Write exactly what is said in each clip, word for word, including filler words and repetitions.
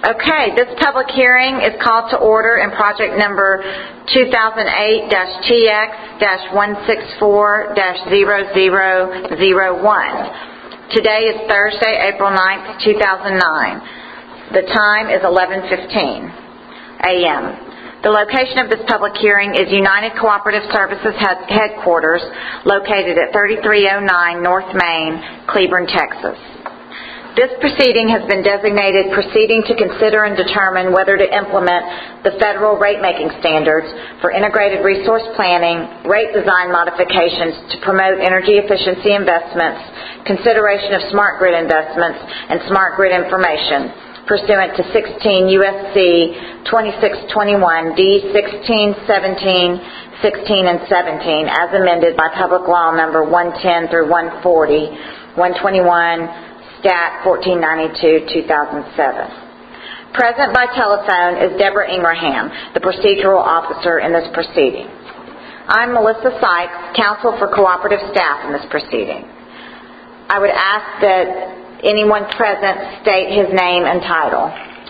Okay, this public hearing is called to order in project number two thousand eight T X one six four zero zero zero one. Today is Thursday, April ninth, two thousand nine. The time is eleven fifteen a m The location of this public hearing is United Cooperative Services headquarters, located at thirty-three oh nine North Main, Cleburne, Texas. This proceeding has been designated Proceeding to Consider and Determine Whether to Implement the Federal Rate-Making Standards for Integrated Resource Planning, Rate Design Modifications to Promote Energy Efficiency Investments, Consideration of Smart Grid Investments, and Smart Grid Information, pursuant to sixteen U S C twenty-six twenty-one D sixteen, seventeen, sixteen, and seventeen, as amended by Public Law Number one ten through one forty, one twenty-one, Stat fourteen ninety-two, two thousand seven. Present by telephone is Deborah Ingraham, the procedural officer in this proceeding. I'm Melissa Sykes, counsel for cooperative staff in this proceeding. I would ask that anyone present state his name and title.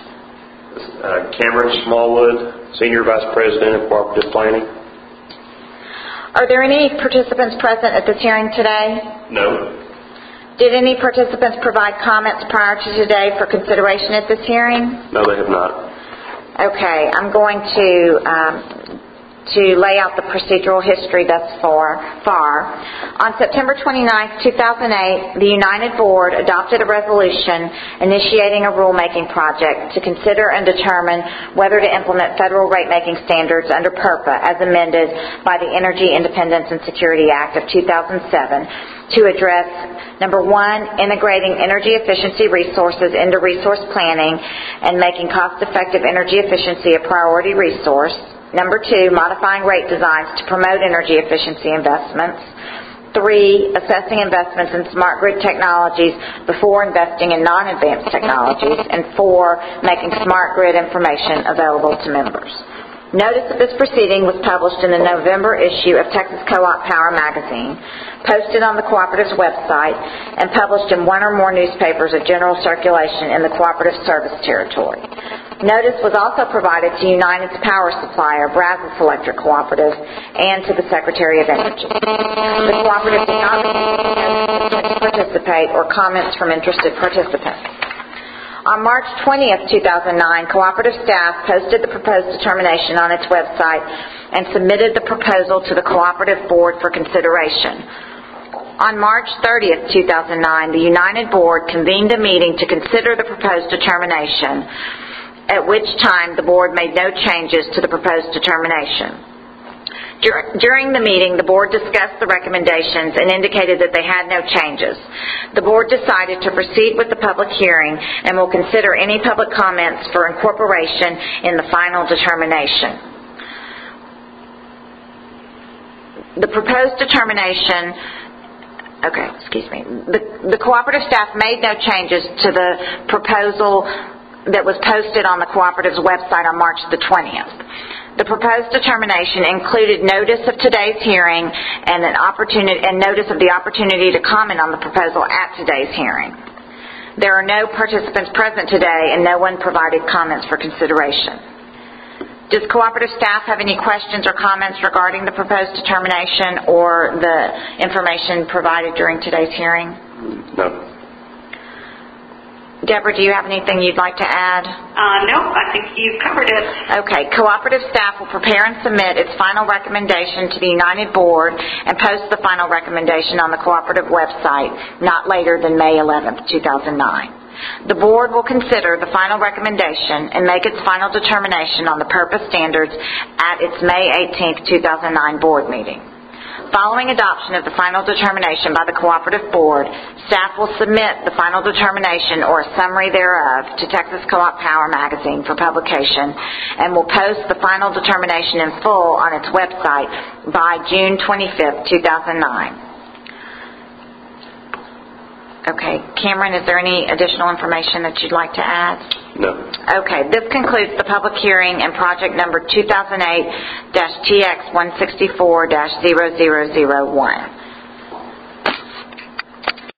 Uh, Cameron Smallwood, Senior Vice President of Cooperative Planning. Are there any participants present at this hearing today? No. Did any participants provide comments prior to today for consideration at this hearing? No, they have not. Okay, I'm going to um, to lay out the procedural history thus far. far. On September twenty-ninth, two thousand eight, the United Board adopted a resolution initiating a rulemaking project to consider and determine whether to implement federal rate-making standards under PURPA as amended by the Energy Independence and Security Act of two thousand seven to address, number one, integrating energy efficiency resources into resource planning and making cost-effective energy efficiency a priority resource. Number two, modifying rate designs to promote energy efficiency investments. Three, assessing investments in smart grid technologies before investing in non-advanced technologies. And four, making smart grid information available to members. Notice of this proceeding was published in the November issue of Texas Co-op Power magazine, posted on the Cooperative's website, and published in one or more newspapers of general circulation in the Cooperative Service Territory. Notice was also provided to United's power supplier, Brazos Electric Cooperative, and to the Secretary of Energy. The Cooperative did not receive participate or comments from interested participants. On March twentieth, two thousand nine, cooperative staff posted the proposed determination on its website and submitted the proposal to the Cooperative Board for consideration. On March thirtieth, two thousand nine, the United Board convened a meeting to consider the proposed determination, at which time the Board made no changes to the proposed determination. During the meeting, the Board discussed the recommendations and indicated that they had no changes. The Board decided to proceed with the public hearing and will consider any public comments for incorporation in the final determination. The proposed determination, okay, excuse me, the, the cooperative staff made no changes to the proposal that was posted on the Cooperative's website on March the twentieth. The proposed determination included notice of today's hearing and an opportunity and notice of the opportunity to comment on the proposal at today's hearing. There are no participants present today and no one provided comments for consideration. Does cooperative staff have any questions or comments regarding the proposed determination or the information provided during today's hearing? No. Deborah, do you have anything you'd like to add? Uh, no, I think you've covered it. Okay. Cooperative staff will prepare and submit its final recommendation to the United Board and post the final recommendation on the Cooperative website not later than May eleventh, two thousand nine. The Board will consider the final recommendation and make its final determination on the PURPA standards at its May eighteenth, two thousand nine Board meeting. Following adoption of the final determination by the Cooperative Board, staff will submit the final determination or a summary thereof to Texas Co-op Power magazine for publication and will post the final determination in full on its website by June twenty-fifth, two thousand nine. Okay, Cameron, is there any additional information that you'd like to add? No. Okay, this concludes the public hearing in project number two thousand eight T X one six four zero zero zero one.